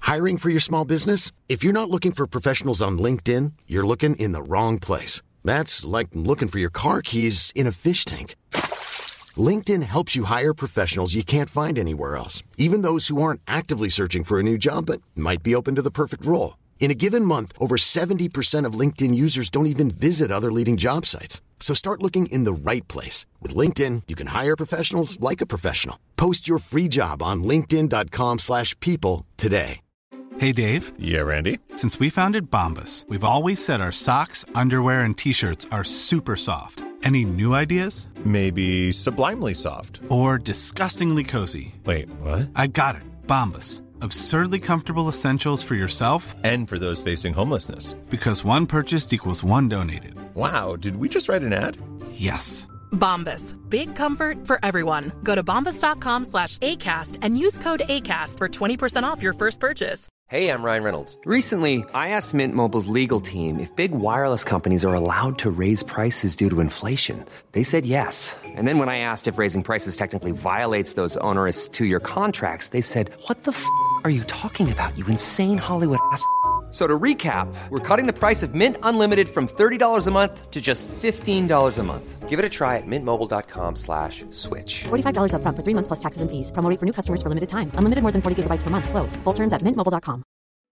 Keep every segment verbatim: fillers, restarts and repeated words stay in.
Hiring for your small business? If you're not looking for professionals on LinkedIn, you're looking in the wrong place. That's like looking for your car keys in a fish tank. LinkedIn helps you hire professionals you can't find anywhere else, even those who aren't actively searching for a new job but might be open to the perfect role. In a given month, over seventy percent of LinkedIn users don't even visit other leading job sites. So start looking in the right place. With LinkedIn, you can hire professionals like a professional. Post your free job on linkedin.com slash people today. Hey, Dave. Yeah, Randy. Since we founded Bombas, we've always said our socks, underwear, and T-shirts are super soft. Any new ideas? Maybe sublimely soft. Or disgustingly cozy. Wait, what? I got it. Bombas. Absurdly comfortable essentials for yourself and for those facing homelessness. Because one purchased equals one donated. Wow, did we just write an ad? Yes. Bombas. Big comfort for everyone. Go to bombas.com slash ACAST and use code ACAST for twenty percent off your first purchase. Hey, I'm Ryan Reynolds. Recently, I asked Mint Mobile's legal team if big wireless companies are allowed to raise prices due to inflation. They said yes. And then when I asked if raising prices technically violates those onerous two-year contracts, they said, what the f*** are you talking about, you insane Hollywood ass f- So to recap, we're cutting the price of Mint Unlimited from thirty dollars a month to just fifteen dollars a month. Give it a try at mintmobile.com slash switch. forty-five dollars up front for three months plus taxes and fees. Promo rate for new customers for limited time. Unlimited more than forty gigabytes per month. Slows full terms at mint mobile dot com.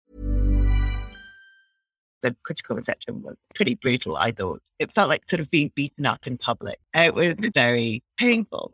The critical reception was pretty brutal, I thought. It felt like sort of being beaten up in public. It was very painful.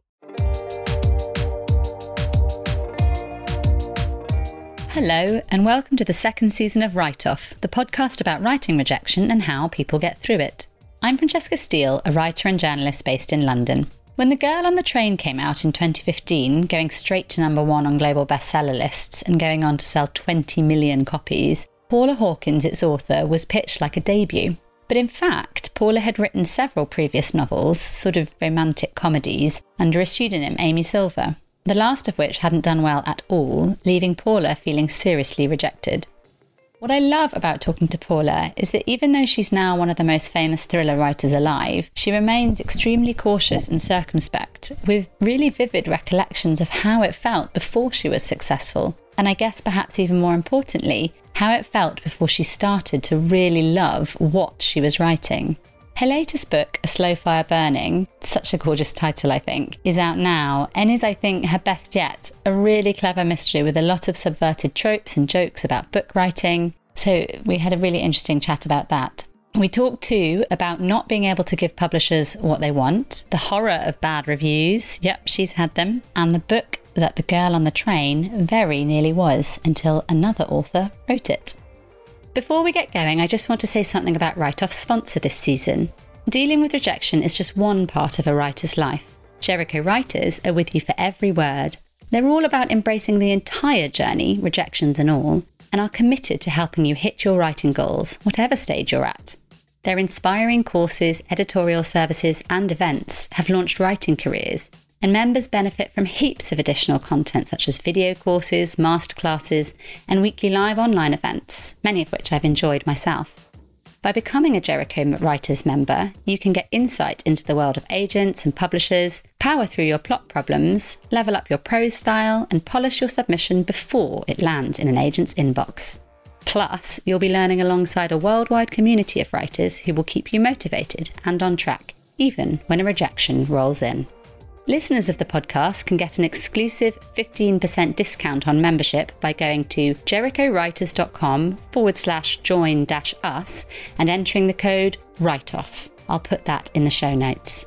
Hello, and welcome to the second season of Write Off, the podcast about writing rejection and how people get through it. I'm Francesca Steele, a writer and journalist based in London. When The Girl on the Train came out in twenty fifteen, going straight to number one on global bestseller lists and going on to sell twenty million copies, Paula Hawkins, its author, was pitched like a debut. But in fact, Paula had written several previous novels, sort of romantic comedies, under a pseudonym, Amy Silver, the last of which hadn't done well at all, leaving Paula feeling seriously rejected. What I love about talking to Paula is that even though she's now one of the most famous thriller writers alive, she remains extremely cautious and circumspect, with really vivid recollections of how it felt before she was successful, and I guess perhaps even more importantly, how it felt before she started to really love what she was writing. Her latest book, A Slow Fire Burning, such a gorgeous title I think, is out now and is, I think, her best yet. A really clever mystery with a lot of subverted tropes and jokes about book writing. So we had a really interesting chat about that. We talked too about not being able to give publishers what they want, the horror of bad reviews, yep, she's had them, and the book that The Girl on the Train very nearly was until another author wrote it. Before we get going, I just want to say something about Write Off's sponsor this season. Dealing with rejection is just one part of a writer's life. Jericho Writers are with you for every word. They're all about embracing the entire journey, rejections and all, and are committed to helping you hit your writing goals, whatever stage you're at. Their inspiring courses, editorial services and events have launched writing careers, and members benefit from heaps of additional content such as video courses, masterclasses, and weekly live online events, many of which I've enjoyed myself. By becoming a Jericho Writers member, you can get insight into the world of agents and publishers, power through your plot problems, level up your prose style, and polish your submission before it lands in an agent's inbox. Plus, you'll be learning alongside a worldwide community of writers who will keep you motivated and on track, even when a rejection rolls in. Listeners of the podcast can get an exclusive fifteen percent discount on membership by going to jerichowriters.com forward slash join dash us and entering the code WRITEOFF. I'll put that in the show notes.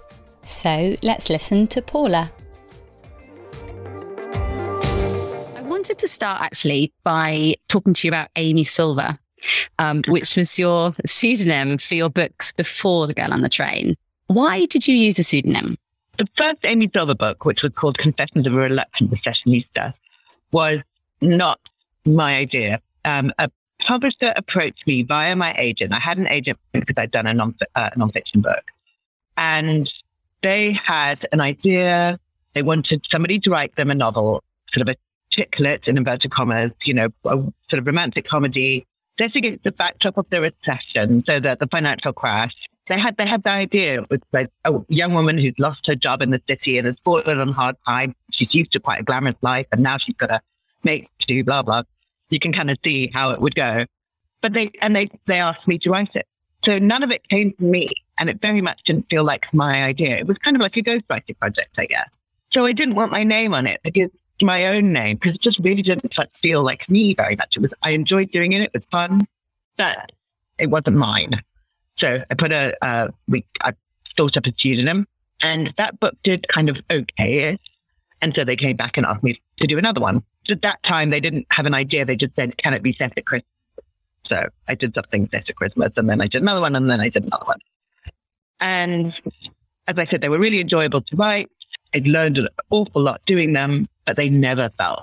So let's listen to Paula. I wanted to start actually by talking to you about Amy Silver, um, which was your pseudonym for your books before The Girl on the Train. Why did you use a pseudonym? The first Amy Silver book, which was called Confessions of a Reluctant Recessionista, was not my idea. Um, a publisher approached me via my agent. I had an agent because I'd done a non uh, nonfiction book. And they had an idea. They wanted somebody to write them a novel, sort of a chick lit, in inverted commas, you know, a sort of romantic comedy, set against the backdrop of the recession, so that the financial crash. They had they had the idea. It was like a young woman who's lost her job in the city and has fallen on hard time. She's used to quite a glamorous life, and now she's got to make do blah blah. you can kind of see how it would go. But they, and they, they asked me to write it. So none of it came from me, and it very much didn't feel like my idea. It was kind of like a ghostwriting project, I guess. So I didn't want my name on it. I did my own name because it just really didn't feel like me very much. It was, I enjoyed doing it. It was fun, but it wasn't mine. So I put a, uh, we, I thought up a pseudonym, and that book did kind of okay. And so they came back and asked me to do another one. At that time, they didn't have an idea. They just said, can it be set at Christmas? So I did something set at Christmas, and then I did another one, and then I did another one. And as I said, they were really enjoyable to write. I learned an awful lot doing them, but they never felt,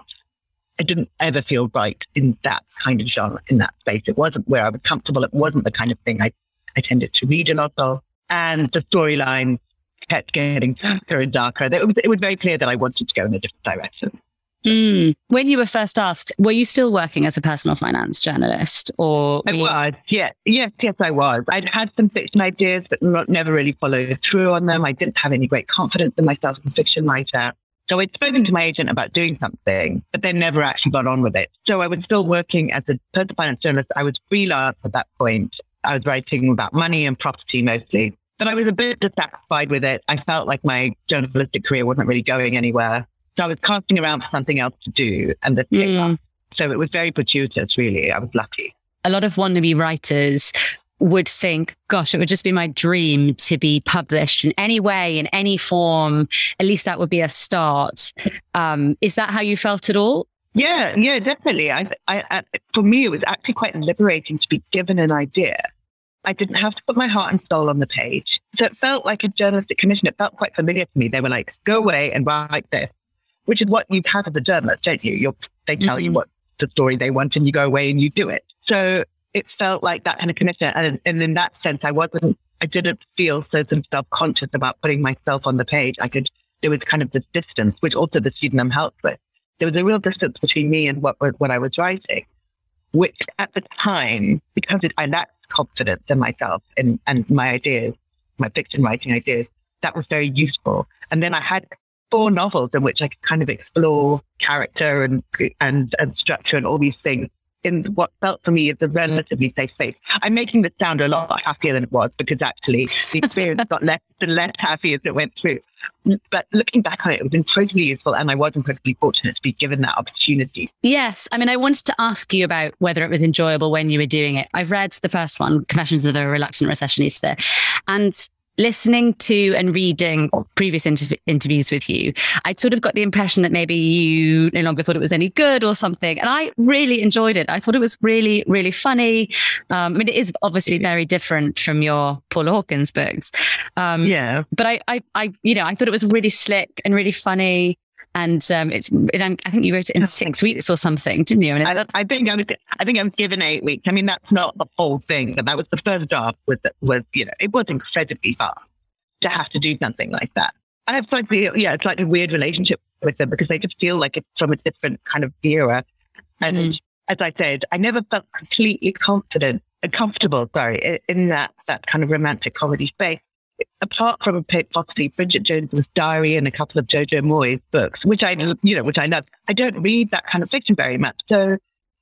I didn't ever feel right in that kind of genre, in that space. It wasn't where I was comfortable. It wasn't the kind of thing I, I tended to read a lot of. And the storyline kept getting darker and darker. It was, it was very clear that I wanted to go in a different direction. Mm. When you were first asked, were you still working as a personal finance journalist, or? I was, yeah. Yes, yes, I was. I'd had some fiction ideas, but not, never really followed through on them. I didn't have any great confidence in myself as a fiction writer. So I'd spoken to my agent about doing something, but they never actually got on with it. So I was still working as a personal finance journalist. I was freelance at that point. I was writing about money and property mostly, but I was a bit dissatisfied with it. I felt like my journalistic career wasn't really going anywhere. So I was casting around for something else to do, and this came up. So it was very fortuitous, really. I was lucky. A lot of wannabe writers would think, gosh, it would just be my dream to be published in any way, in any form. At least that would be a start. Um, is that how you felt at all? Yeah, yeah, definitely. I, I, I, for me, it was actually quite liberating to be given an idea. I didn't have to put my heart and soul on the page. So it felt like a journalistic commission. It felt quite familiar to me. They were like, go away and write this, which is what you've had as a journalist, don't you? You're, they tell mm-hmm. you what the story they want, and you go away and you do it. So it felt like that kind of commission. And, and in that sense, I wasn't, I didn't feel so sort of self-conscious about putting myself on the page. I could, there was kind of this distance, which also the pseudonym helped with. There was a real distance between me and what, what I was writing, which at the time, because it, I lacked confidence in myself and, and my ideas, my fiction writing ideas, that was very useful. And then I had four novels in which I could kind of explore character and and and structure and all these things in what felt for me as a relatively safe space. I'm making this sound a lot happier than it was, because actually the experience got less and less happy as it went through. But looking back on it, it was incredibly useful, and I was incredibly fortunate to be given that opportunity. Yes. I mean, I wanted to ask you about whether it was enjoyable when you were doing it. I've read the first one, Confessions of a Reluctant Recessionista, and listening to and reading previous inter- interviews with you, I sort of got the impression that maybe you no longer thought it was any good or something. And I really enjoyed it. I thought it was really, really funny. Um, I mean, it is obviously very different from your Paula Hawkins books. Um, yeah. But I, I, I, you know, I thought it was really slick and really funny. And um, it's, it, I think you wrote it in six weeks or something, didn't you? And I, I think I was, I think I was given eight weeks. I mean, that's not the whole thing, but that was the first draft. Was was you know, it was incredibly fun to have to do something like that. I have slightly, yeah, it's like a weird relationship with them, because they just feel like it's from a different kind of era. And mm. as I said, I never felt completely confident and comfortable, sorry, in that that kind of romantic comedy space. Apart from possibly Bridget Jones's Diary and a couple of Jojo Moyes books, which I, you know, which I love, I don't read that kind of fiction very much. So,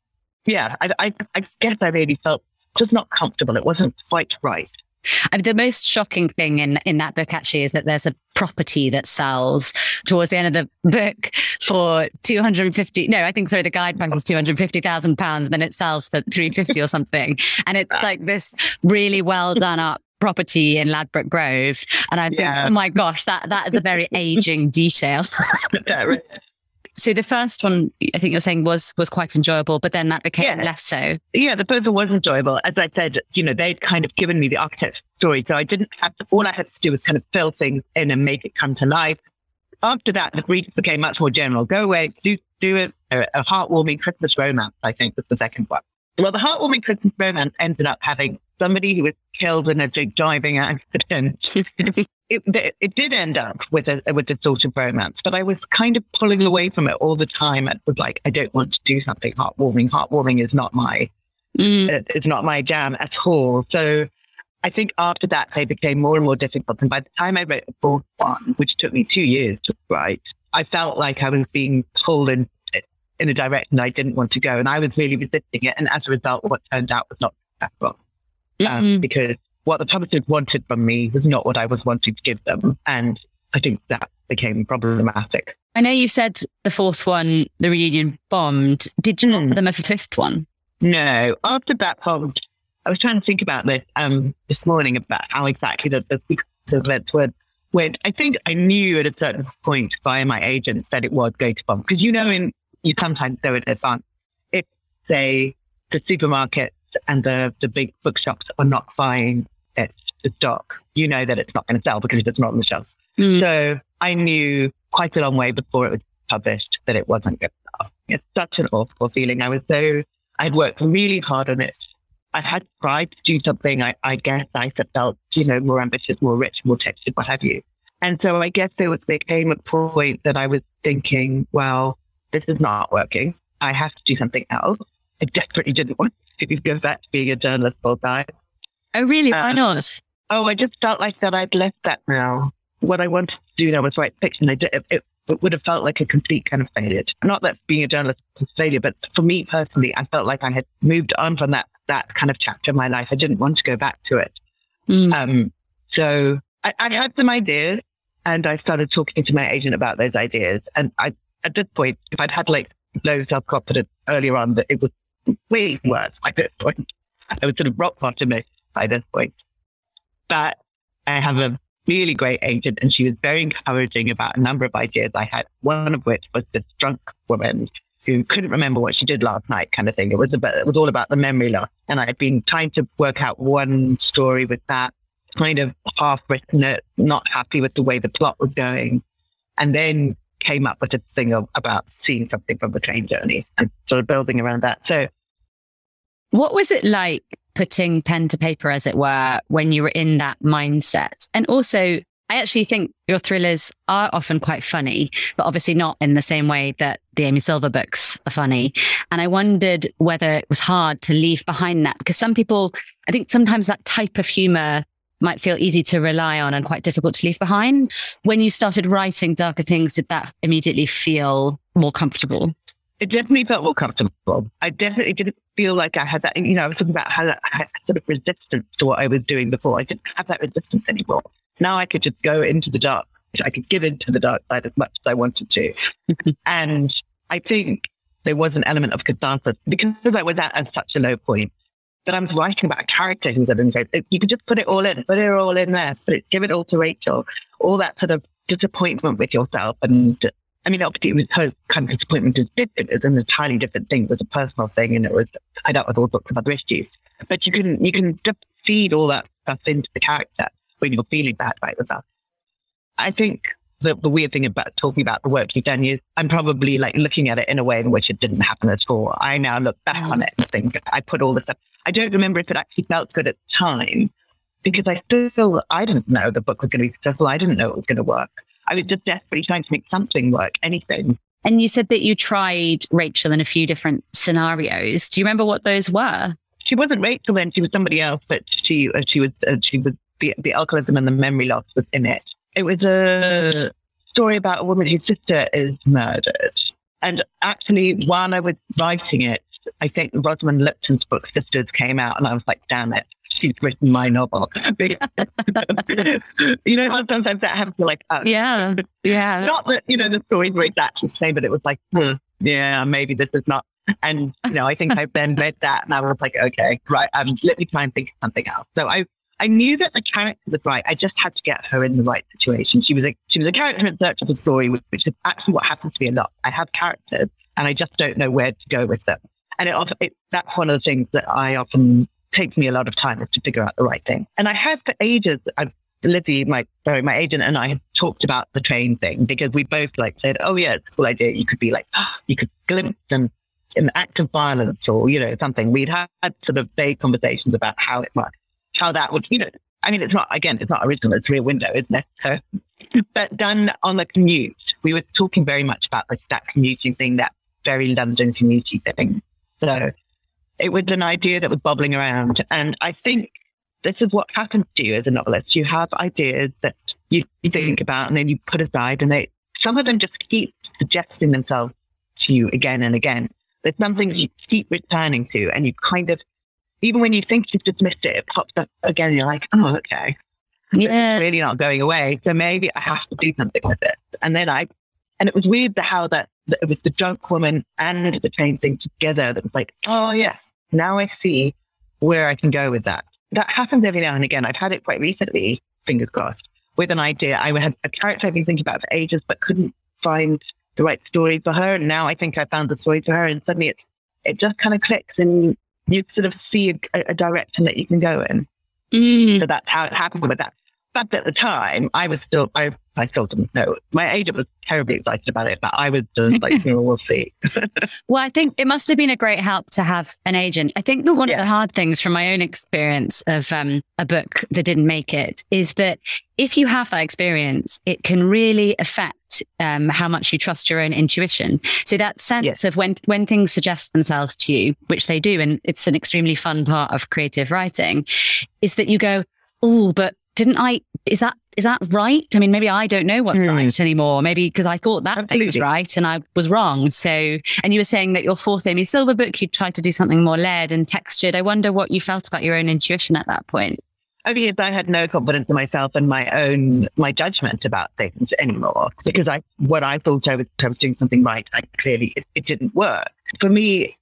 yeah, I, I, I guess I really felt just not comfortable. It wasn't quite right. I mean, the most shocking thing in, in that book actually is that there's a property that sells towards the end of the book for two hundred fifty. No, I think, sorry, the guide price is two hundred fifty thousand pounds, and then it sells for three hundred fifty or something. And it's like this really well done up property in Ladbroke Grove. And I think, yeah. oh my gosh, that, that is a very aging detail. So the first one, I think you're saying, was was quite enjoyable, but then that became yeah. less so. Yeah, the first one was enjoyable. As I said, you know, they'd kind of given me the architect's story, so I didn't have to, all I had to do was kind of fill things in and make it come to life. After that, the brief became much more general. Go away, do, do it, a, a heartwarming Christmas romance, I think, was the second one. Well, the heartwarming Christmas romance ended up having somebody who was killed in a driving accident. it, it, it did end up with a with a sort of romance, but I was kind of pulling away from it all the time. It was like, I don't want to do something heartwarming. Heartwarming is not my, mm. it, it's not my jam at all. So I think after that, they became more and more difficult. And by the time I wrote the fourth one, which took me two years to write, I felt like I was being pulled in in a direction I didn't want to go. And I was really resisting it. And as a result, what turned out was not successful. Um, Mm-hmm. because what the publishers wanted from me was not what I was wanting to give them. And I think that became problematic. I know you said the fourth one, The Reunion, bombed. Did you offer them a fifth one? No, after that bombed, I was trying to think about this um, this morning about how exactly the, the, the events were. When I think I knew at a certain point via my agent that it was going to bomb. Because you know, in you sometimes know in advance, if, say, the supermarket and the, the big bookshops are not buying it to stock, you know that it's not going to sell because it's not on the shelf. Mm. So I knew quite a long way before it was published that it wasn't going to sell. It's such an awful feeling. I was so, I'd worked really hard on it. I had tried to do something, I, I guess I felt, you know, more ambitious, more rich, more textured, what have you. And so I guess there was, there came a point that I was thinking, well, this is not working. I have to do something else. I desperately didn't want to go back to being a journalist full time. Oh, really? Why Uh, not? Oh, I just felt like that I'd left that now. What I wanted to do now was write fiction. I did, it, it, it would have felt like a complete kind of failure. Not that being a journalist was a failure, but for me personally, I felt like I had moved on from that that kind of chapter of my life. I didn't want to go back to it. Mm. Um, so I, I had some ideas, and I started talking to my agent about those ideas. And I, at this point, if I'd had like low self-confidence earlier on, that it was way worse by this point. I was sort of rock bottom by this point. But I have a really great agent, and she was very encouraging about a number of ideas I had. One of which was this drunk woman who couldn't remember what she did last night, kind of thing. It was about, it was all about the memory loss, and I had been trying to work out one story with that, kind of half written it, not happy with the way the plot was going, and then came up with a thing of, about seeing something from the train journey and sort of building around that. So, what was it like putting pen to paper, as it were, when you were in that mindset? And also, I actually think your thrillers are often quite funny, but obviously not in the same way that the Amy Silver books are funny. And I wondered whether it was hard to leave behind that, because some people, I think sometimes that type of humor might feel easy to rely on and quite difficult to leave behind. When you started writing Darker Things, did that immediately feel more comfortable? It definitely felt more comfortable. I definitely didn't feel like I had that, you know, I was talking about how I had sort of resistance to what I was doing before. I didn't have that resistance anymore. Now I could just go into the dark. I could give into the dark side as much as I wanted to. And I think there was an element of catharsis because I was at, at such a low point that I was writing about a character who's at an you could just put it all in, put it all in there, put it, give it all to Rachel. All that sort of disappointment with yourself. And I mean, obviously it was her kind of disappointment is different. It's an entirely different thing. It was a personal thing, and it was tied up with all sorts of other issues. But you can, you can just feed all that stuff into the character when you're feeling bad about yourself. I think the, the weird thing about talking about the work you've done is I'm probably like looking at it in a way in which it didn't happen at all. I now look back on it and think I put all this stuff. I don't remember if it actually felt good at the time because I still, I didn't know the book was going to be successful. I didn't know it was going to work. I was just desperately trying to make something work, anything. And you said that you tried Rachel in a few different scenarios. Do you remember what those were? She wasn't Rachel then, she was somebody else, but she, uh, she was, uh, she was the, the alcoholism and the memory loss was in it. It was a story about a woman whose sister is murdered. And actually, while I was writing it, I think Rosamund Lipton's book, Sisters, came out, and I was like, damn it, she's written my novel. You know how sometimes that happens to like us? Yeah, yeah. Not that, you know, the stories were exactly the same, but it was like, hmm, yeah, maybe this is not. And, you know, I think I then read that, and I was like, okay, right, um, let me try and think of something else. So I I knew that the character was right. I just had to get her in the right situation. She was a she was a character in search of a story, which is actually what happens to me a lot. I have characters, and I just don't know where to go with them. And it also, it, that's one of the things that I often takes me a lot of time is to figure out the right thing. And I have for ages, I've, Lizzie, my sorry, my agent and I had talked about the train thing because we both like said, oh yeah, it's a cool idea. You could be like, oh, you could glimpse them in act of violence or, you know, something. We'd had sort of vague conversations about how it might, how that would, you know, I mean, it's not, again, it's not original, it's Rear Window, isn't it? So, but done on the commute, we were talking very much about like that commuting thing, that very London community thing. So it was an idea that was bobbling around. And I think this is what happens to you as a novelist. You have ideas that you, you think about and then you put aside, and they, some of them just keep suggesting themselves to you again and again. There's some things you keep returning to, and you kind of, even when you think you've dismissed it, it pops up again. And you're like, oh, okay. Yeah. It's really not going away. So maybe I have to do something with it. And then I, and it was weird the how that, that it was the drunk woman and the train thing together that was like, oh, yeah, now I see where I can go with that. That happens every now and again. I've had it quite recently, fingers crossed, with an idea. I had a character I've been thinking about for ages, but couldn't find the right story for her. And now I think I found the story for her, and suddenly it, it just kind of clicks and you sort of see a, a direction that you can go in. Mm. So that's how it happened with that. But at the time, I was still, I, I still didn't know. My agent was terribly excited about it, but I was just like, oh, we'll see. Well, I think it must have been a great help to have an agent. I think that one yeah. of the hard things from my own experience of um, a book that didn't make it is that if you have that experience, it can really affect um, how much you trust your own intuition. So that sense yes. of when, when things suggest themselves to you, which they do, and it's an extremely fun part of creative writing, is that you go, oh, but didn't I, is that, is that right? I mean, maybe I don't know what's mm. right anymore. Maybe because I thought that thing was right and I was wrong. So, and you were saying that your fourth Amy Silver book, you tried to do something more layered and textured. I wonder what you felt about your own intuition at that point. Over years, I had no confidence in myself and my own, my judgment about things anymore, because I, what I thought I was, I was doing something right, I clearly, it, it didn't work. For me,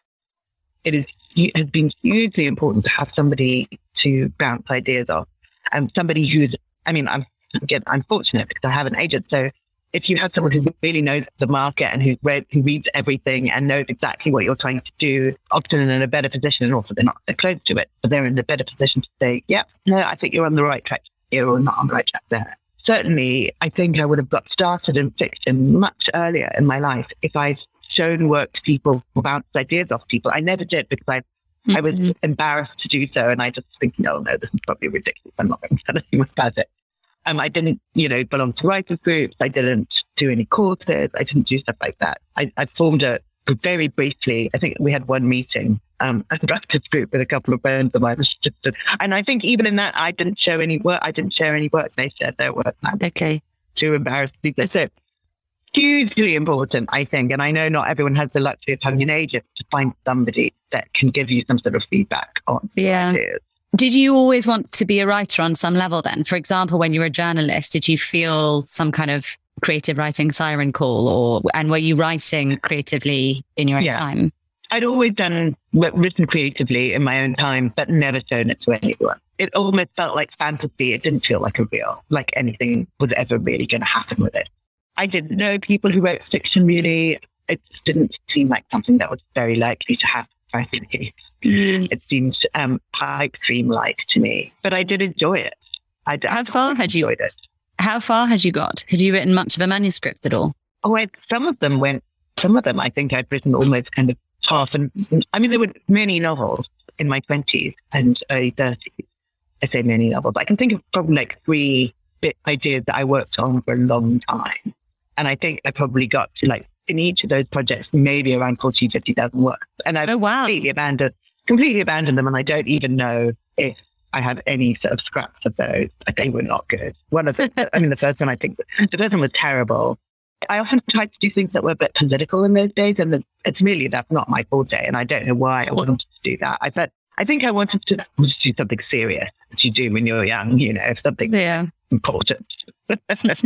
it is, it has been hugely important to have somebody to bounce ideas off. And somebody who's, I mean, I'm again, I'm fortunate because I have an agent. So if you have someone who really knows the market and who's read, who reads everything and knows exactly what you're trying to do, often in a better position, and also they're not so close to it, but they're in a better position to say, yeah, no, I think you're on the right track here or not on the right track there. Certainly, I think I would have got started in fiction much earlier in my life if I'd shown work to people or bounced ideas off people. I never did because I Mm-hmm. I was embarrassed to do so, and I just think, no, no, this is probably ridiculous. I'm not going to tell anyone about it. Um, I didn't, you know, belong to writers groups. I didn't do any courses. I didn't do stuff like that. I, I formed a, very briefly, I think we had one meeting, um, a writers group with a couple of friends of mine. And I think even in that, I didn't show any work. I didn't share any work. They shared their work. Okay. Too embarrassed to do so. Hugely important, I think. And I know not everyone has the luxury of having an agent to find somebody that can give you some sort of feedback on yeah. ideas. Did you always want to be a writer on some level then? For example, when you were a journalist, did you feel some kind of creative writing siren call, or and were you writing creatively in your own yeah. time? I'd always done written creatively in my own time, but never shown it to anyone. It almost felt like fantasy. It didn't feel like a real, like anything was ever really going to happen with it. I didn't know people who wrote fiction really. It just didn't seem like something that was very likely to happen, frankly. Mm. It seemed um, pipe dream-like to me, but I did enjoy it. I How far had you enjoyed it. How far had you got? Had you written much of a manuscript at all? Oh, I, some of them went, some of them I think I'd written almost kind of half. And I mean, there were many novels in my twenties and early thirties. I say many novels. I can think of probably like three bit ideas that I worked on for a long time. And I think I probably got to like, in each of those projects, maybe around forty, fifty thousand works. And I've oh, wow. completely abandoned, completely abandoned them. And I don't even know if I have any sort of scraps of those. They were not good. One of the, I mean, the first one, I think, the first one was terrible. I often tried to do things that were a bit political in those days. And it's really, that's not my forte. And I don't know why I wanted to do that. I thought, I think I wanted to do something serious that you do when you're young, you know, something yeah. important. But,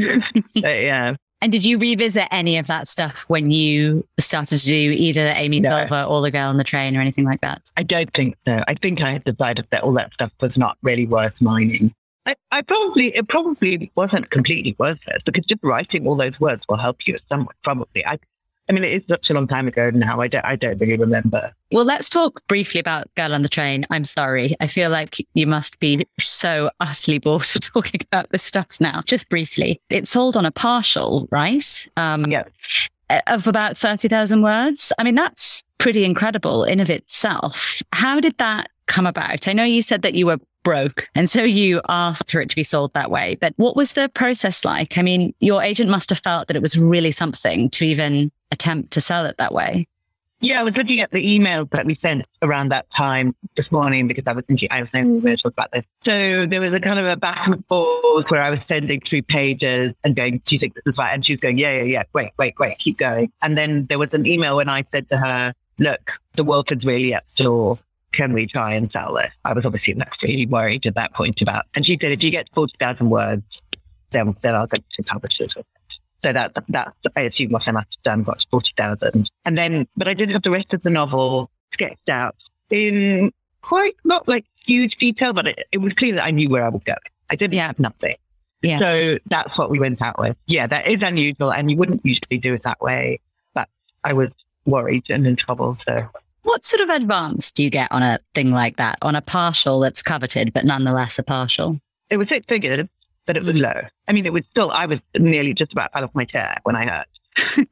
yeah. And did you revisit any of that stuff when you started to do either Amy no. Silver or The Girl on the Train or anything like that? I don't think so. I think I had decided that all that stuff was not really worth mining. I, I probably, it probably wasn't completely worth it, because just writing all those words will help you somewhat, probably. I, I mean, it is such a long time ago now. I don't, I don't really remember. Well, let's talk briefly about Girl on the Train. I'm sorry. I feel like you must be so utterly bored of talking about this stuff now. Just briefly. It sold on a partial, right? Um, yeah. Of about thirty thousand words. I mean, that's pretty incredible in of itself. How did that come about? I know you said that you were broke, and so you asked for it to be sold that way. But what was the process like? I mean, your agent must have felt that it was really something to even attempt to sell it that way. Yeah, I was looking at the emails that we sent around that time this morning because I was thinking, I was knowing we were going to talk about this. So there was a kind of a back and forth where I was sending through pages and going, do you think this is right? And she was going, yeah, yeah, yeah, wait, wait, wait, keep going. And then there was an email when I said to her, look, the world is really at store. Can we try and sell this? I was obviously not really worried at that point about, and she said, if you get forty thousand words, then, then I'll go to publishers with it. So that, that, I assume what I must have done got forty thousand. And then, but I did have the rest of the novel sketched out in quite, not like huge detail, but it, it was clear that I knew where I would go. I didn't yeah. have nothing. Yeah. So that's what we went out with. Yeah, that is unusual and you wouldn't usually do it that way, but I was worried and in trouble. So what sort of advance do you get on a thing like that, on a partial that's coveted, but nonetheless a partial? It was six figures, but it was low. I mean, it was still, I was nearly just about out of my chair when I heard.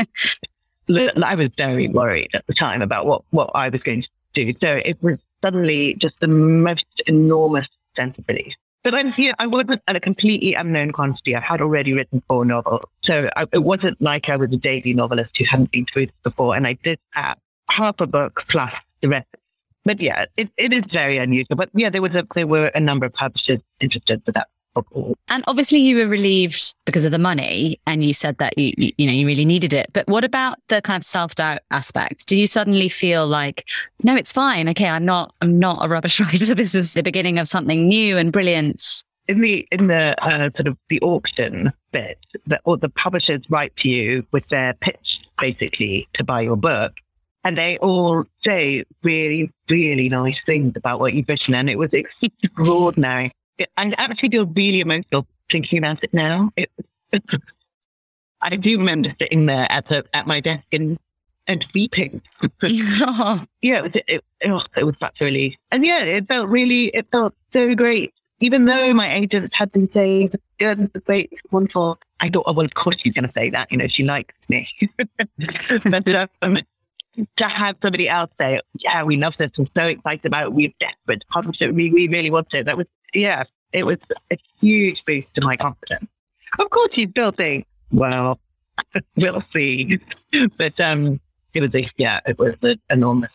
I was very worried at the time about what, what I was going to do. So it was suddenly just the most enormous sense of relief. But I'm here, I wasn't at a completely unknown quantity. I had already written four novels. So I, it wasn't like I was a daily novelist who hadn't been through this before. And I did have half a book plus the rest. But yeah, it, it is very unusual. But yeah, there was a, there were a number of publishers interested for that. And obviously you were relieved because of the money and you said that you, you know, you really needed it. But what about the kind of self-doubt aspect? Did you suddenly feel like, no, it's fine. Okay, I'm not, I'm not a rubbish writer. This is the beginning of something new and brilliant. In the, in the uh, sort of the auction bit, the, or the publishers write to you with their pitch, basically, to buy your book. And they all say really, really nice things about what you've written. And it was extraordinary. I actually feel really emotional thinking about it now. It, it, I do remember sitting there at the, at my desk and, and weeping. yeah, it was, it, it, it was such a relief. And yeah, it felt really, it felt so great. Even though my agents had been saying, yeah, this is great, wonderful. I thought, oh, well, of course she's going to say that. You know, she likes me. But um, to have somebody else say, yeah, we love this. We're so excited about it. We're desperate to publish it. We, we really want it. That was, yeah, it was a huge boost to my confidence. Of course, you still think, well, we'll see. But um, it was, a, yeah, it was an enormous.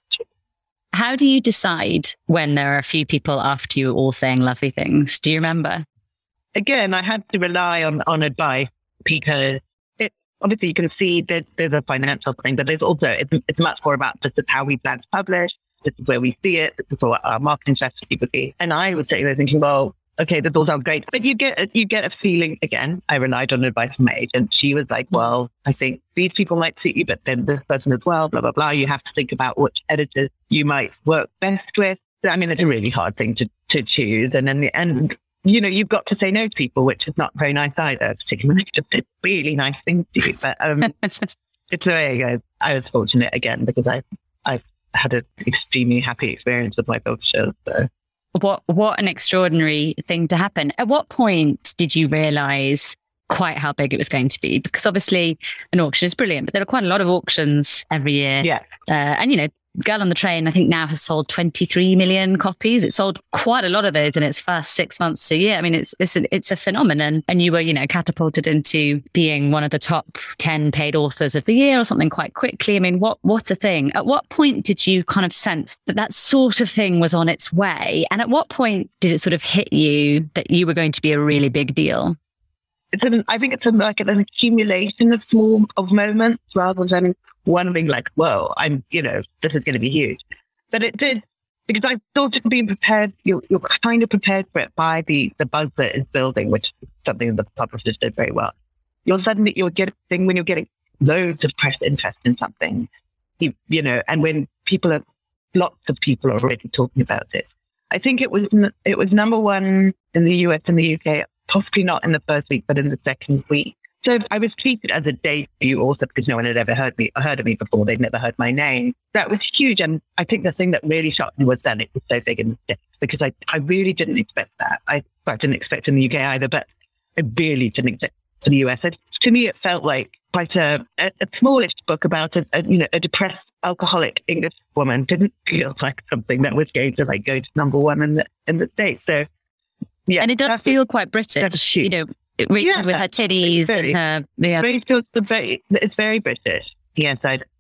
How do you decide when there are a few people after you all saying lovely things? Do you remember? Again, I had to rely on, on advice because it, obviously you can see that there's a financial thing, but there's also, it's, it's much more about just how we plan to publish. This is where we see it. This is what our marketing strategy would be. And I was sitting there thinking, well, okay, this all sounds great. But you get you get a feeling, again, I relied on advice from my agent. She was like, well, I think these people might suit you, but then this person as well, blah, blah, blah. You have to think about which editors you might work best with. I mean, it's a really hard thing to, to choose. And in the end, you know, you've got to say no to people, which is not very nice either, particularly when they just did really nice things to you. But um, it's the way it goes. I was fortunate again because I, I've had an extremely happy experience with my publisher. So. What what an extraordinary thing to happen. At what point did you realise quite how big it was going to be? Because obviously an auction is brilliant, but there are quite a lot of auctions every year. Yeah. Uh, and, you know, Girl on the Train, I think now has sold twenty-three million copies. It sold quite a lot of those in its first six months to a year. I mean, it's it's, an, it's a phenomenon. And you were, you know, catapulted into being one of the top ten paid authors of the year or something quite quickly. I mean, what what a thing. At what point did you kind of sense that that sort of thing was on its way? And at what point did it sort of hit you that you were going to be a really big deal? It's an, I think it's a, like an accumulation of small of moments rather than one being like, whoa, I'm, you know, this is going to be huge. But it did, because I've still just been prepared, you're, you're kind of prepared for it by the, the buzz that is building, which is something that the publishers did very well. You'll suddenly, you'll get a thing when you're getting loads of press interest in something, you, you know, and when people are, lots of people are already talking about it. I think it was, it was number one in the U S and the U K, possibly not in the first week, but in the second week. So I was treated as a debut author because no one had ever heard me, heard of me before. They'd never heard my name. That was huge. And I think the thing that really shocked me was then it was so big in the States because I, I really didn't expect that. I, I didn't expect in the U K either, but I really didn't expect in the U S. And to me, it felt like quite a, a, a smallish book about a, a, you know, a depressed alcoholic English woman. Didn't feel like something that was going to like go to number one in the, in the States. So, yeah. And it does feel quite British, you know. Rachel yeah, with her titties very, and her, yeah. Very, it's very, it's very British. Yes, I'd,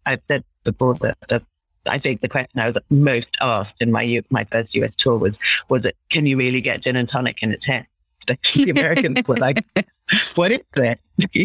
I've said before that the, I think the question I was most asked in my U, my first U S tour was, was it, can you really get gin and tonic in a tent? The Americans were like, what is that?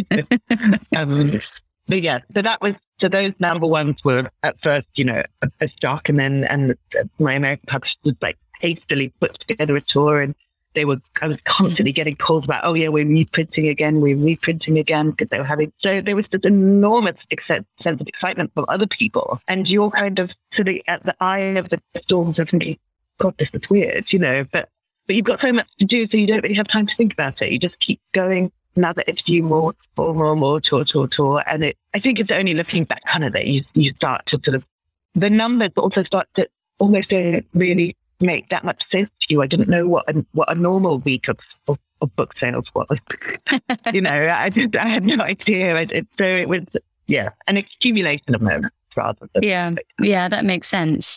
um, but yeah, so that was, so those number ones were at first, you know, a, a shock. And then, and my American publisher was like hastily put together a tour, and they were, I was constantly getting calls about, oh yeah, we're reprinting again, we're reprinting again, because they were having, so there was this enormous sense of excitement from other people. And you're kind of sitting at the eye of the storm, thinking, God, this is weird, you know, but But you've got so much to do, so you don't really have time to think about it. You just keep going, another interview, more, more, more, more, tour, tour, tour. And it, I think it's only looking back kind of that you, you start to sort of, the numbers also start to almost don't really make that much sense to you. I didn't know what a, what a normal week of, of, of book sales was. you know, I just, I had no idea. I, it, so it was, yeah, an accumulation of moments rather than. Yeah, yeah, that makes sense.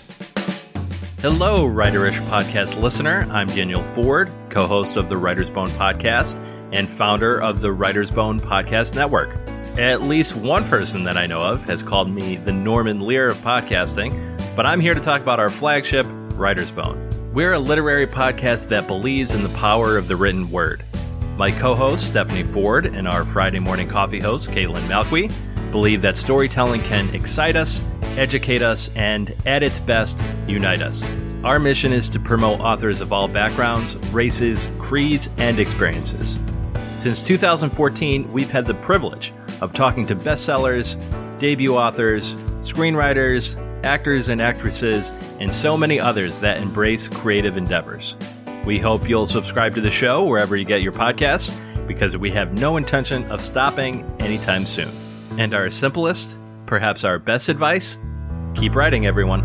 Hello, Writerish podcast listener. I'm Daniel Ford, co-host of the Writer's Bone podcast and founder of the Writer's Bone podcast network. At least one person that I know of has called me the Norman Lear of podcasting, but I'm here to talk about our flagship, Writer's Bone. We're a literary podcast that believes in the power of the written word. My co-host, Stephanie Ford, and our Friday morning coffee host, Caitlin Malqui, believe that storytelling can excite us, educate us, and, at its best, unite us. Our mission is to promote authors of all backgrounds, races, creeds, and experiences. Since two thousand fourteen, we've had the privilege of talking to bestsellers, debut authors, screenwriters, actors and actresses, and so many others that embrace creative endeavors. We hope you'll subscribe to the show wherever you get your podcasts, because we have no intention of stopping anytime soon. And our simplest, perhaps our best advice, keep writing, everyone.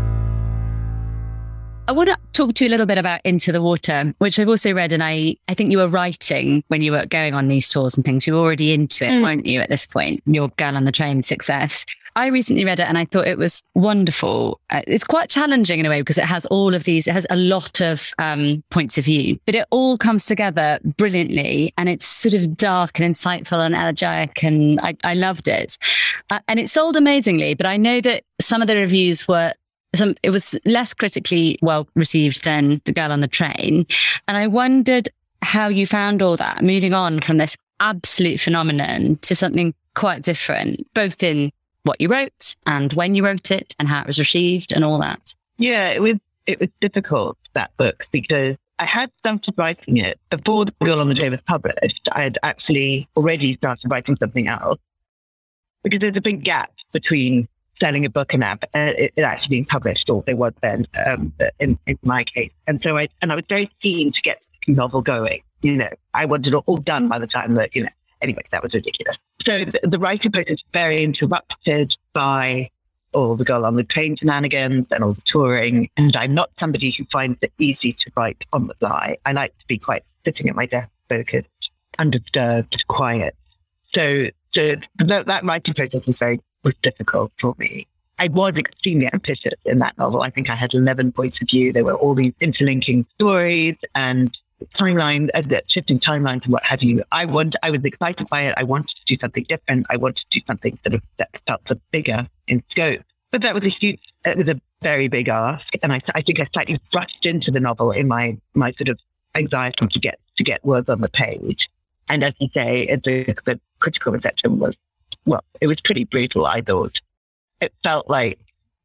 I want to talk to you a little bit about Into the Water, which I've also read, and I, I think you were writing when you were going on these tours and things. You were already into it, mm. weren't you, at this point? Your Girl on the Train success. I recently read it and I thought it was wonderful. Uh, it's quite challenging in a way because it has all of these, it has a lot of um, points of view, but it all comes together brilliantly, and it's sort of dark and insightful and elegiac, and I, I loved it. Uh, and it sold amazingly, but I know that some of the reviews were Some, it was less critically well received than The Girl on the Train. And I wondered how you found all that, moving on from this absolute phenomenon to something quite different, both in what you wrote and when you wrote it and how it was received and all that. Yeah, it was it was difficult, that book, because I had started writing it before The Girl on the Train was published. I had actually already started writing something else, because there's a big gap between selling a book and uh, it, it actually being published, or there was then um, in, in my case. And so I, and I was very keen to get the novel going. You know, I wanted it all done by the time that, you know, anyway, that was ridiculous. So the, the writing process is very interrupted by all the Girl on the Train shenanigans and all the touring. And I'm not somebody who finds it easy to write on the fly. I like to be quite sitting at my desk, focused, undisturbed, quiet. So, so that, that writing process was very was difficult for me. I was extremely ambitious in that novel. I think I had eleven points of view. There were all these interlinking stories and timeline, uh, shifting timelines and what have you. I want, I was excited by it. I wanted to do something different. I wanted to do something sort of that felt a bigger in scope. But that was a huge, it was a very big ask. And I, I think I slightly rushed into the novel in my, my sort of anxiety to get, to get words on the page. And as you say, the, the critical reception was, well, it was pretty brutal, I thought. It felt like,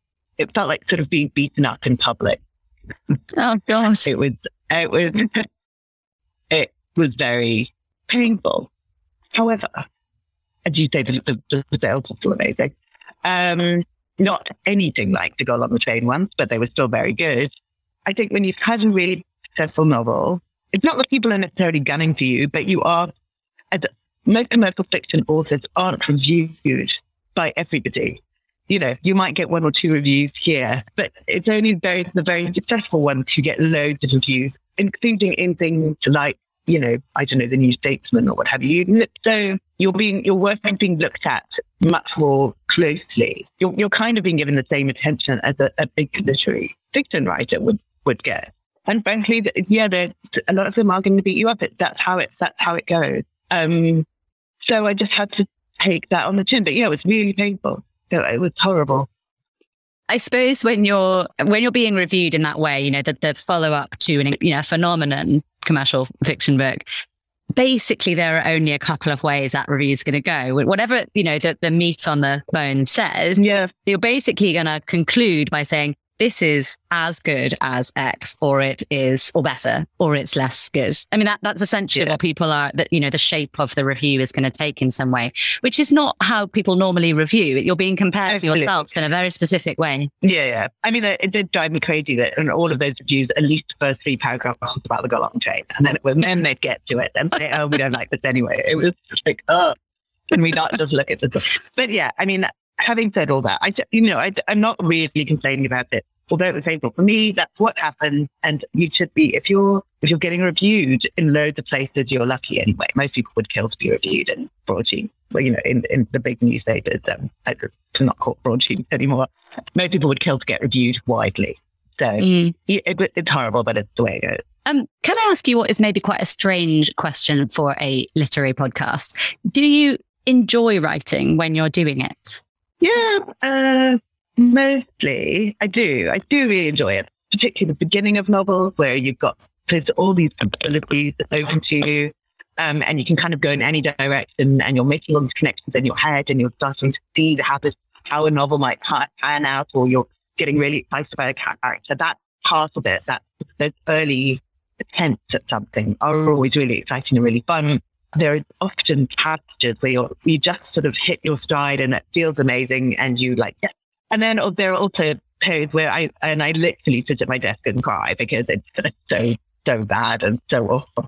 it felt like sort of being beaten up in public. Oh, gosh. It was, it was, it was very painful. However, as you say, the, the, the sales were still amazing. Um, not anything like The Girl on the Train ones, but they were still very good. I think when you've had a really successful novel, it's not that people are necessarily gunning for you, but you are, as most commercial fiction authors aren't reviewed by everybody. You know, you might get one or two reviews here, but it's only very, the very successful ones who get loads of reviews, including in things like, you know, I don't know, the New Statesman or what have you. So you're being, your work is being looked at much more closely. You're, you're kind of being given the same attention as a, a big literary fiction writer would, would get. And frankly, yeah, a lot of them are going to beat you up. It, that's how it, that's how it goes. Um, so I just had to take that on the chin. But yeah, it was really painful. it was horrible. I suppose when you're when you're being reviewed in that way, you know, the, the follow up to an you know a phenomenon commercial fiction book, basically there are only a couple of ways that review is going to go. Whatever you know the, the meat on the bone says, yeah. you're basically going to conclude by saying this is as good as X, or it is, or better, or it's less good. I mean, that that's essentially yeah. what people are, that, you know, the shape of the review is going to take in some way, which is not how people normally review. You're being compared Absolutely. to yourself in a very specific way. Yeah, yeah. I mean, it, it did drive me crazy that in all of those reviews, at least the first three paragraphs was about the go along train. And then, it was, then they'd get to it and say, oh, we don't like this anyway. It was just like, oh, can we not just look at this? But yeah, I mean, having said all that, I, you know, I, I'm not really complaining about it. Although it was painful for me, that's what happens. And you should be, if you're if you're getting reviewed in loads of places, you're lucky anyway. Most people would kill to be reviewed in broadsheet. Well, you know, in, in the big newspapers, um, it's not called broadsheets anymore. Most people would kill to get reviewed widely. So mm. it, it's horrible, but it's the way it goes. Um, can I ask you what is maybe quite a strange question for a literary podcast? Do you enjoy writing when you're doing it? Yeah, uh, mostly I do. I do really enjoy it, particularly the beginning of novels where you've got there's all these possibilities open to you, um, and you can kind of go in any direction, and you're making all these connections in your head, and you're starting to see how this how a novel might pan out, or you're getting really excited by a character. That part of it, that those early attempts at something are always really exciting and really fun. There are often passages where you're, you just sort of hit your stride and it feels amazing and you like, yes. And then there are also periods where I, and I literally sit at my desk and cry because it's so, so bad and so awful.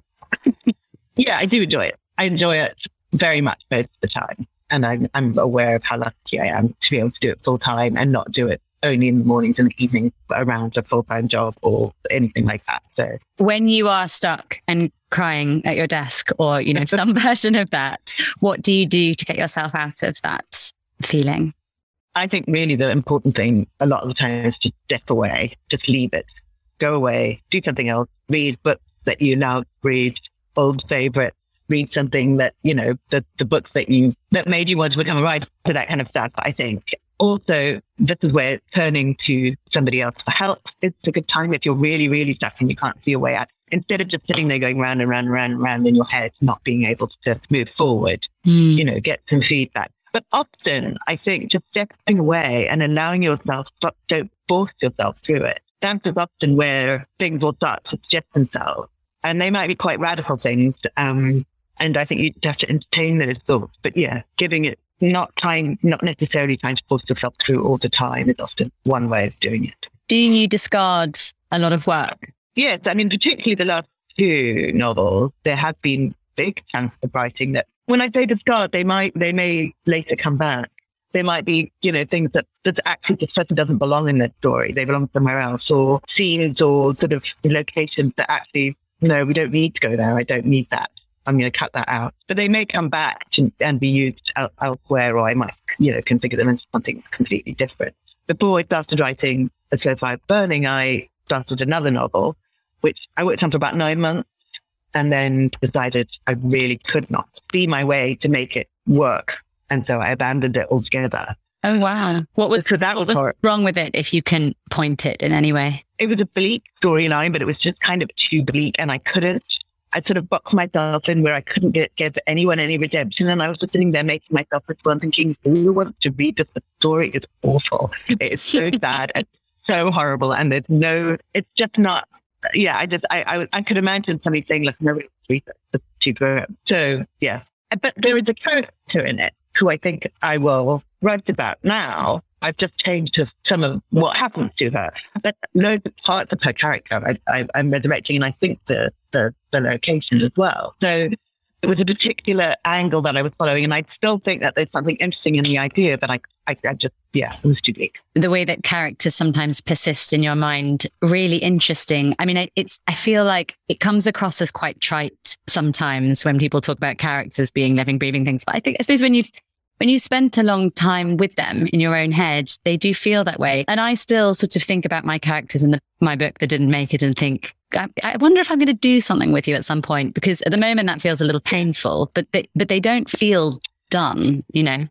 Yeah, I do enjoy it. I enjoy it very much most of the time. And I'm, I'm aware of how lucky I am to be able to do it full time and not do it only in the mornings and the evenings around a full-time job or anything like that. So when you are stuck and crying at your desk or, you know, some version of that, what do you do to get yourself out of that feeling? I think really the important thing a lot of the time is just step away, just leave it, go away, do something else, read books that you now read, old favorites, read something that, you know, the, the books that you, that made you want to become a writer, so that kind of stuff, I think. Also, this is where turning to somebody else for help is a good time if you're really, really stuck and you can't see a way out. Instead of just sitting there going round and round and round and round in your head, not being able to move forward, mm. you know, get some feedback. But often, I think just stepping away and allowing yourself, don't force yourself through it. That is often where things will start to suggest themselves. And they might be quite radical things. Um, and I think you have to entertain those thoughts. But yeah, giving it, not trying, not necessarily trying to force yourself through all the time is often one way of doing it. Do you discard a lot of work? Yes. I mean, particularly the last two novels, there have been big chunks of writing that when I say discard, they might, they may later come back. There might be, you know, things that, that actually just person doesn't belong in the story. They belong somewhere else, or scenes or sort of locations that actually, no, we don't need to go there. I don't need that. I'm going to cut that out. But they may come back to, and be used el- elsewhere, or I might, you know, configure them into something completely different. Before I started writing A Slow Fire Burning, I started another novel, which I worked on for about nine months, and then decided I really could not see my way to make it work. And so I abandoned it altogether. Oh, wow. What was, so that what was, was wrong with it, if you can point it in any way? It was a bleak storyline, but it was just kind of too bleak, and I couldn't. I sort of boxed myself in where I couldn't get, give anyone any redemption. And I was just sitting there making myself respond, thinking, who wants to read this? The story is awful. It's so sad and so horrible. And there's no, it's just not, yeah, I just, I I, I could imagine somebody saying, look, no, read this to grow up. So, yeah. But there is a character in it who I think I will write about now. I've just changed to some of what happens to her. But loads of parts of her character I, I, I'm resurrecting, and I think the, the, the location as well. So it was a particular angle that I was following, and I still think that there's something interesting in the idea, but I, I, I just, yeah, it was too bleak. The way that characters sometimes persist in your mind, really interesting. I mean, it's, I feel like it comes across as quite trite sometimes when people talk about characters being living, breathing things. But I think, I suppose when you've When you spent a long time with them in your own head, they do feel that way. And I still sort of think about my characters in the, my book that didn't make it and think, I, I wonder if I'm going to do something with you at some point, because at the moment that feels a little painful, but they, but they don't feel done, you know?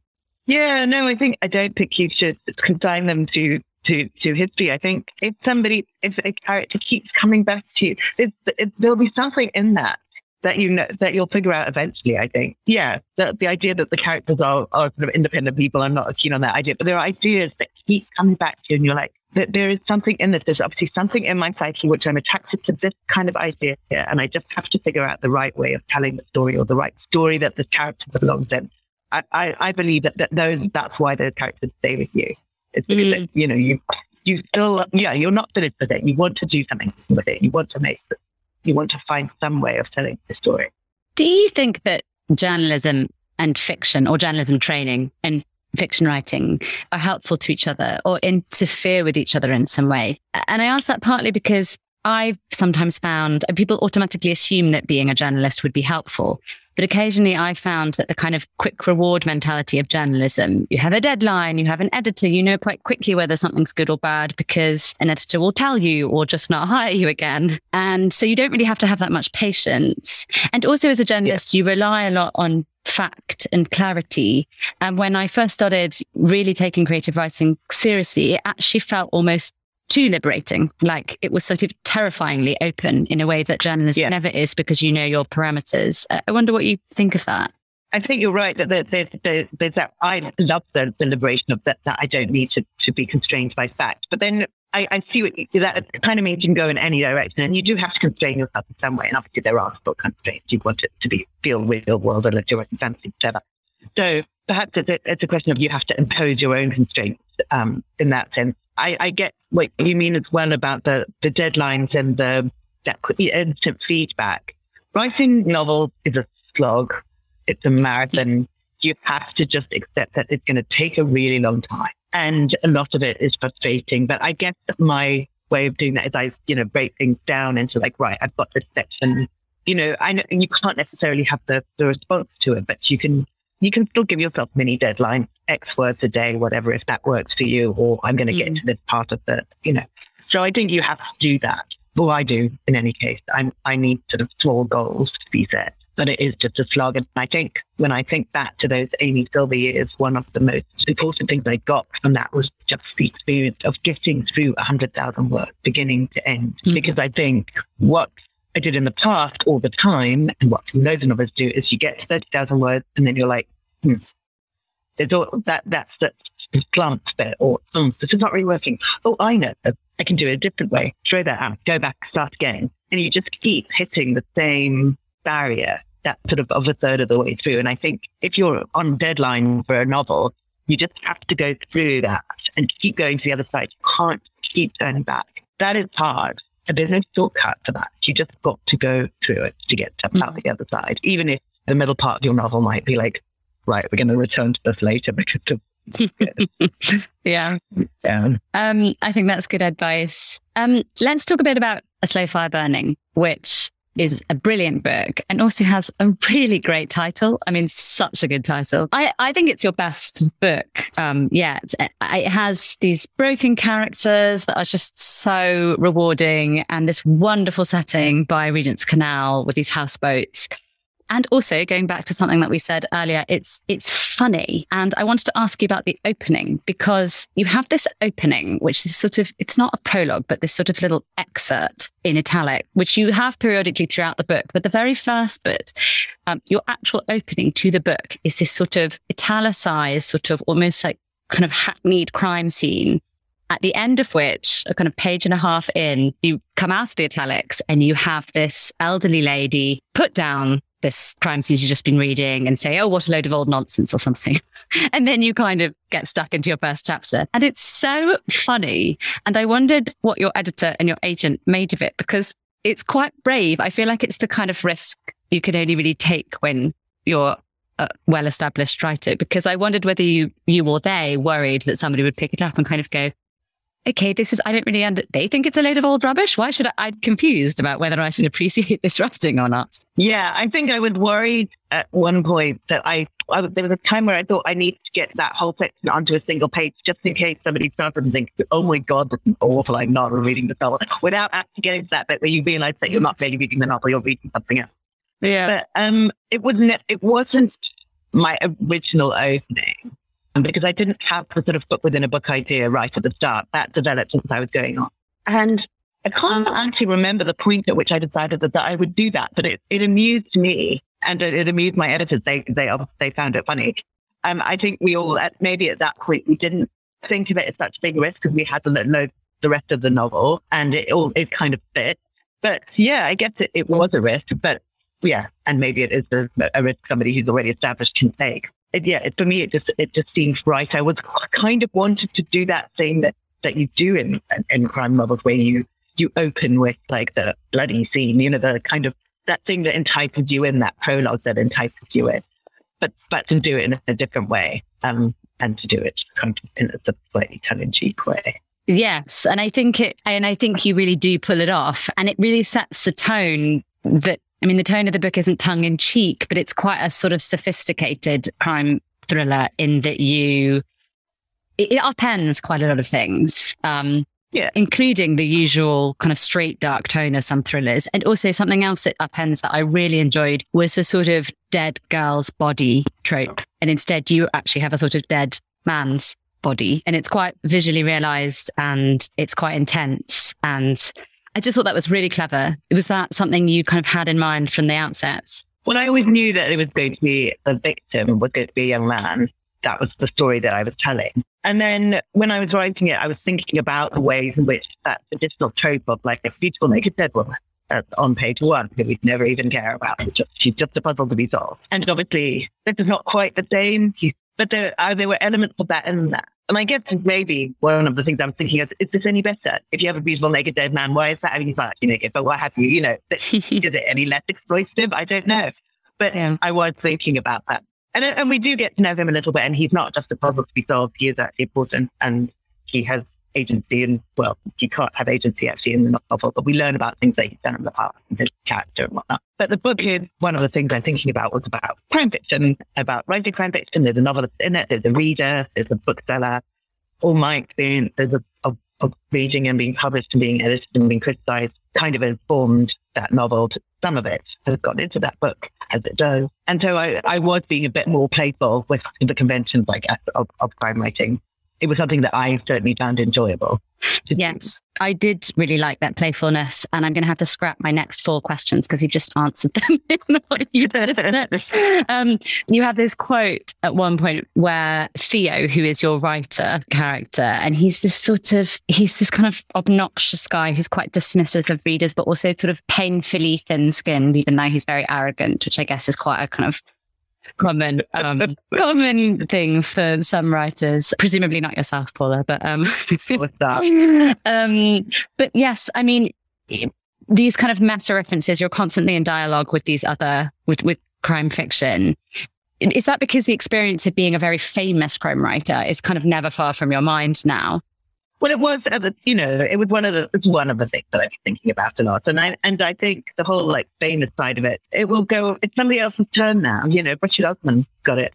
Yeah, no, I think I don't think you should consign them to to to history. I think if somebody, if a character keeps coming back to you, it, it, there'll be something in that that you know that you'll figure out eventually. I think, yeah, the, the idea that the characters are, are sort of independent people, I'm not keen on that idea, but there are ideas that keep coming back to you, and you're like, that there is something in this. There's obviously something in my psyche which I'm attracted to this kind of idea here, and I just have to figure out the right way of telling the story, or the right story that the character belongs in. I, I, I believe that, that those that's why those characters stay with you. It's because mm. you know you you still yeah you're not finished with it. You want to do something with it. You want to make it. You want to find some way of telling the story. Do you think that journalism and fiction, or journalism training and fiction writing, are helpful to each other or interfere with each other in some way? And I ask that partly because I've sometimes found, and people automatically assume that being a journalist would be helpful. But occasionally I found that the kind of quick reward mentality of journalism, you have a deadline, you have an editor, you know quite quickly whether something's good or bad because an editor will tell you or just not hire you again. And so you don't really have to have that much patience. And also as a journalist, yeah. you rely a lot on fact and clarity. And when I first started really taking creative writing seriously, it actually felt almost too liberating. Like it was sort of terrifyingly open in a way that journalism yeah. never is, because you know your parameters. I wonder what you think of that. I think you're right that there's, there's, there's that. I love the, the liberation of that, that I don't need to, to be constrained by fact. But then I, I see what you, that kind of means you can go in any direction, and you do have to constrain yourself in some way. And obviously there are still constraints. You want it to be feel real world or legit fancy, whatever. So perhaps it's a, it's a question of you have to impose your own constraints um, in that sense. I, I get what you mean as well about the, the deadlines and the that instant feedback. Writing novels is a slog. It's a marathon. You have to just accept that it's going to take a really long time. And a lot of it is frustrating. But I guess my way of doing that is I, you know, break things down into like, right, I've got this section. You know, I know you can't necessarily have the, the response to it, but you can you can still give yourself mini deadlines, X words a day, whatever, if that works for you, or I'm going to get mm. to this part of the, you know. So I think you have to do that. Well, I do in any case. I'm, I need sort of small goals to be set, but it is just a slog. And I think when I think back to those Amy Silver years, one of the most important things I got from that was just the experience of getting through one hundred thousand words, beginning to end. Mm. Because I think what I did in the past all the time, and what loads of us do, is you get to thirty thousand words and then you're like, hmm, there's all that, that's that glance there, or mm, this is not really working. Oh, I know, I can do it a different way. Throw that out, go back, start again. And you just keep hitting the same barrier, that sort of of a third of the way through. And I think if you're on deadline for a novel, you just have to go through that and keep going to the other side. You can't keep turning back. That is hard. And there's no shortcut for that. You just got to go through it to get to mm-hmm. out the other side. Even if the middle part of your novel might be like, right, we're going to return to this later because of yeah. yeah. Um, I think that's good advice. Um, let's talk a bit about A Slow Fire Burning, which is a brilliant book and also has a really great title. I mean, such a good title. I, I think it's your best book um, yet. It has these broken characters that are just so rewarding, and this wonderful setting by Regent's Canal with these houseboats. And also, going back to something that we said earlier, it's it's funny. And I wanted to ask you about the opening, because you have this opening, which is sort of, it's not a prologue, but this sort of little excerpt in italic, which you have periodically throughout the book. But the very first bit, um, your actual opening to the book is this sort of italicized, sort of almost like kind of hackneyed crime scene, at the end of which, a kind of page and a half in, you come out of the italics and you have this elderly lady put down this crime scene you've just been reading and say, oh, what a load of old nonsense or something. And then you kind of get stuck into your first chapter. And it's so funny. And I wondered what your editor and your agent made of it, because it's quite brave. I feel like it's the kind of risk you can only really take when you're a well-established writer, because I wondered whether you, you or they worried that somebody would pick it up and kind of go, okay, this is, I don't really under, they think it's a load of old rubbish. Why should I, I'm confused about whether I should appreciate this writing or not. Yeah, I think I was worried at one point that I, I there was a time where I thought I needed to get that whole section onto a single page, just in case somebody started and think, oh my God, this is awful, I'm not reading the novel, without actually getting to that bit where you realize that you're not really reading the novel, you're reading something else. Yeah. But um, it wasn't, it wasn't my original opening. And because I didn't have the sort of book within a book idea right at the start, that developed as I was going on. And I can't actually remember the point at which I decided that, that I would do that, but it, it amused me and it, it amused my editors. They they they found it funny. Um, I think we all, at, maybe at that point, we didn't think of it as such a big risk because we had to know the rest of the novel and it all it kind of fit. But yeah, I guess it, it was a risk, but yeah, and maybe it is a, a risk somebody who's already established can take. It, yeah, it, for me, it just it just seemed right. I was kind of wanted to do that thing that, that you do in in crime novels where you you open with like the bloody scene, you know, the kind of that thing that entices you in, that prologue that entices you in, but but to do it in a different way, um, and to do it kind of in a slightly tongue-in-cheek way. Yes, and I think it, and I think you really do pull it off, and it really sets the tone that. I mean, the tone of the book isn't tongue-in-cheek, but it's quite a sort of sophisticated crime thriller in that you, it, it upends quite a lot of things, um, yeah, including the usual kind of straight dark tone of some thrillers. And also something else it upends that I really enjoyed was the sort of dead girl's body trope. And instead you actually have a sort of dead man's body. And it's quite visually realized and it's quite intense. And I just thought that was really clever. Was that something you kind of had in mind from the outset? Well, I always knew that it was going to be the victim was going to be a young man. That was the story that I was telling. And then when I was writing it, I was thinking about the ways in which that traditional trope of like a beautiful naked dead woman uh, on page one, that we'd never even care about. It's just, she's just a puzzle to be solved. And obviously, this is not quite the same, but there, uh, there were elements of that in that. And I guess maybe one of the things I was thinking is, is this any better? If you have a beautiful naked dead man, why is that? I mean, he's not actually naked, but what have you? You know, is it any less exploitative? I don't know. But yeah. I was thinking about that. And and we do get to know him a little bit, and he's not just a puzzle to be solved. He is actually important, and he has agency. And well, he can't have agency actually in the novel, but we learn about things that he's done in the past, and his character and whatnot. But the book is one of the things I'm thinking about was about crime fiction, about writing crime fiction. There's a novelist in it. There's a reader. There's a bookseller. All my experience of, of, of reading and being published and being edited and being criticized kind of informed that novel. To, some of it has got into that book, as it does. And so I, I was being a bit more playful with the conventions like of, of crime writing. It was something that I certainly found enjoyable. Yes, I did really like that playfulness, and I'm going to have to scrap my next four questions because you've just answered them. um, you have this quote at one point where Theo, who is your writer character, and he's this sort of, he's this kind of obnoxious guy who's quite dismissive of readers, but also sort of painfully thin-skinned, even though he's very arrogant, which I guess is quite a kind of common um, common thing for some writers, presumably not yourself, Paula, but um, what's that? um but yes, I mean, these kind of meta references, you're constantly in dialogue with these other with with crime fiction. Is that because the experience of being a very famous crime writer is kind of never far from your mind now? Well, it was, you know, it was one of the it's one of the things that I've been thinking about a lot, and I and I think the whole like famous side of it, it will go. It's somebody else's turn now. You know, Richard Osman got it.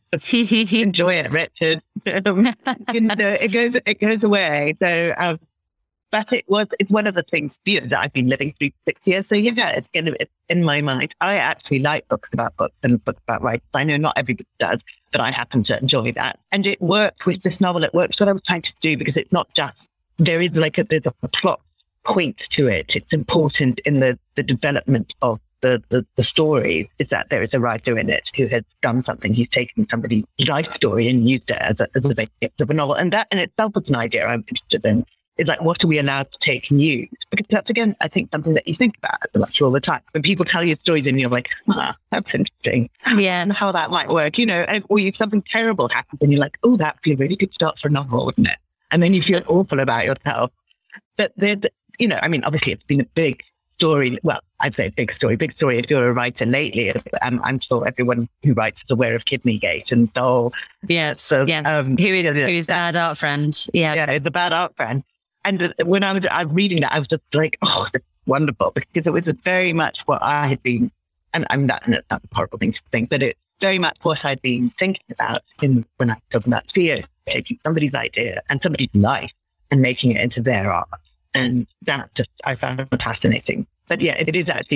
Enjoy it, Richard. you know, it goes it goes away. So, um, but it was it's one of the things you know, that I've been living through for six years. So yeah, it's in it's in my mind. I actually like books about books and books about writers. I know not everybody does, but I happen to enjoy that. And it worked with this novel. It works what I was trying to do because it's not just, there is like a, there's a plot point to it. It's important in the, the development of the, the, the story is that there is a writer in it who has done something. He's taken somebody's life story and used it as a, as a basis of a novel. And that in itself is an idea I'm interested in. It's like, what are we allowed to take and use? Because that's, again, I think something that you think about all the time. When people tell you stories and you're like, ah, that's interesting. Yeah. And how that might work, you know, or you, something terrible happens and you're like, oh, that'd be a really good start for a novel, wouldn't it? And then you feel awful about yourself. But, you know, I mean, obviously it's been a big story. Well, I'd say big story, big story if you're a writer lately. I'm, I'm sure everyone who writes is aware of Kidneygate and so. Yeah. So, yeah. Um, who is, who is the bad art friend? Yeah. Yeah, the bad art friend. And when I was, I was reading that, I was just like, oh, that's wonderful, because it was very much what I had been, and I'm not, that's not a horrible thing to think, but it's very much what I'd been thinking about in, when I was talking about Theo, taking somebody's idea and somebody's life and making it into their art. And that just, I found fascinating. But yeah, it is actually,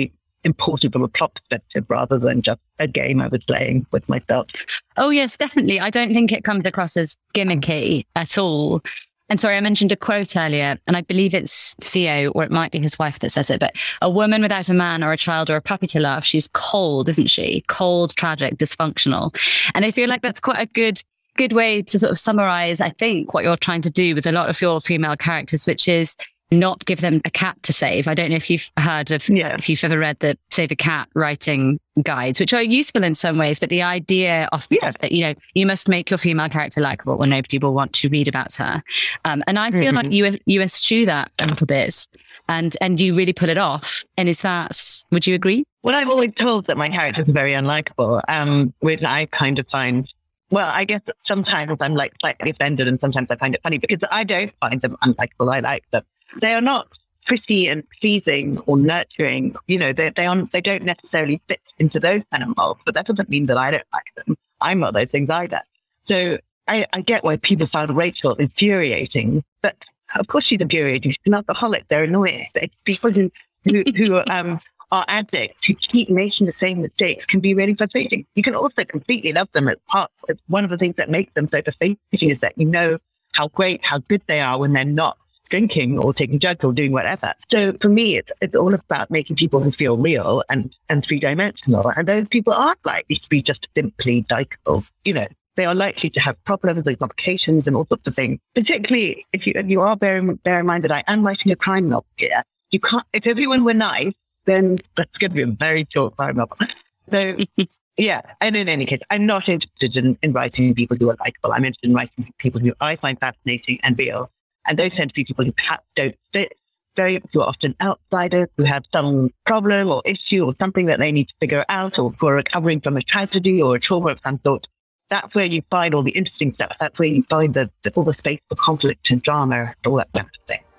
important from a plot perspective rather than just a game I was playing with myself. Oh, yes, definitely. I don't think it comes across as gimmicky at all. And sorry, I mentioned a quote earlier, and I believe it's Theo, or it might be his wife that says it, but a woman without a man or a child or a puppy to love, she's cold, isn't she? Cold, tragic, dysfunctional. And I feel like that's quite a good good way to sort of summarize, I think, what you're trying to do with a lot of your female characters, which is not give them a cat to save. I don't know if you've heard of, yeah. if you've ever read the Save a Cat writing guides, which are useful in some ways, but the idea of yes. that, you know, you must make your female character likable or nobody will want to read about her. Um, and I feel mm-hmm. like you you eschew that a little bit and, and you really pull it off. And is that, would you agree? Well, I've always told that my characters are very unlikable, um, which I kind of find, well, I guess sometimes I'm like slightly offended and sometimes I find it funny because I don't find them unlikable. I like them. They are not pretty and pleasing or nurturing. You know, they they aren't, they don't necessarily fit into those kind of molds, but that doesn't mean that I don't like them. I'm not those things either. So I, I get why people found Rachel infuriating, but of course she's infuriating. She's an alcoholic. They're annoying. It's people who, who, who um, are addicts who keep making the same mistakes can be really frustrating. You can also completely love them as part. It's one of the things that makes them so frustrating is that you know how great, how good they are when they're not drinking or taking drugs or doing whatever. So for me, it's, it's all about making people who feel real and, and three-dimensional. And those people aren't likely to be just simply likable. You know, they are likely to have problems and complications and all sorts of things. Particularly if you, if you are bearing, bear in mind that I am writing a crime novel here. You can't, if everyone were nice, then that's going to be a very short crime novel. So yeah, and in any case, I'm not interested in, in writing people who are likable. I'm interested in writing people who I find fascinating and real. And those tend to be people who perhaps don't fit, very, who are often outsiders, who have some problem or issue or something that they need to figure out, or who are recovering from a tragedy or a trauma of some sort. That's where you find all the interesting stuff. That's where you find the, the, all the space for conflict and drama and all that kind of thing.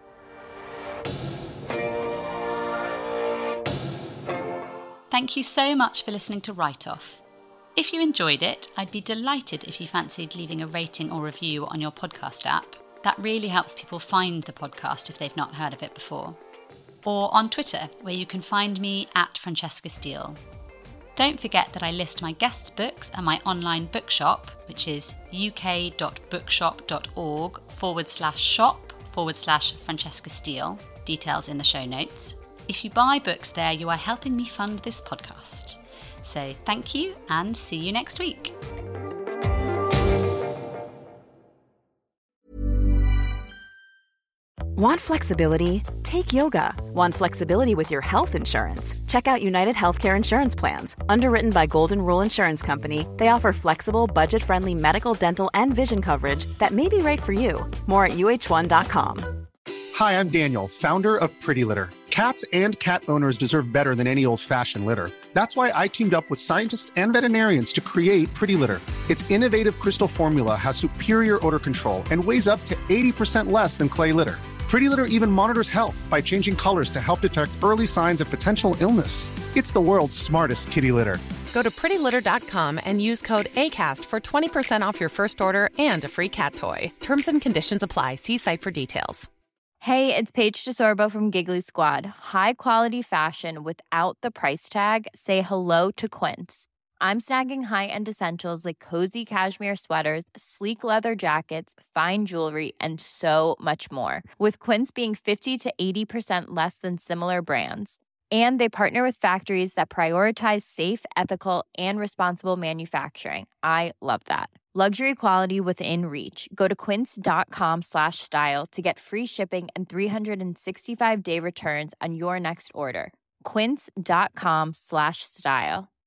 Thank you so much for listening to Write Off. If you enjoyed it, I'd be delighted if you fancied leaving a rating or review on your podcast app. That really helps people find the podcast if they've not heard of it before. Or on Twitter, where you can find me at Francesca Steele. Don't forget that I list my guests' books and my online bookshop, which is uk.bookshop.org forward slash shop forward slash Francesca Steele. Details in the show notes. If you buy books there, you are helping me fund this podcast. So thank you and see you next week. Want flexibility? Take yoga. Want flexibility with your health insurance? Check out United Healthcare Insurance Plans. Underwritten by Golden Rule Insurance Company, they offer flexible, budget-friendly medical, dental, and vision coverage that may be right for you. More at U H one dot com. Hi, I'm Daniel, founder of Pretty Litter. Cats and cat owners deserve better than any old-fashioned litter. That's why I teamed up with scientists and veterinarians to create Pretty Litter. Its innovative crystal formula has superior odor control and weighs up to eighty percent less than clay litter. Pretty Litter even monitors health by changing colors to help detect early signs of potential illness. It's the world's smartest kitty litter. Go to pretty litter dot com and use code ACAST for twenty percent off your first order and a free cat toy. Terms and conditions apply. See site for details. Hey, it's Paige DeSorbo from Giggly Squad. High quality fashion without the price tag. Say hello to Quince. I'm snagging high-end essentials like cozy cashmere sweaters, sleek leather jackets, fine jewelry, and so much more. With Quince being fifty to eighty percent less than similar brands. And they partner with factories that prioritize safe, ethical, and responsible manufacturing. I love that. Luxury quality within reach. Go to quince.com slash style to get free shipping and three sixty-five day returns on your next order. Quince.com slash style.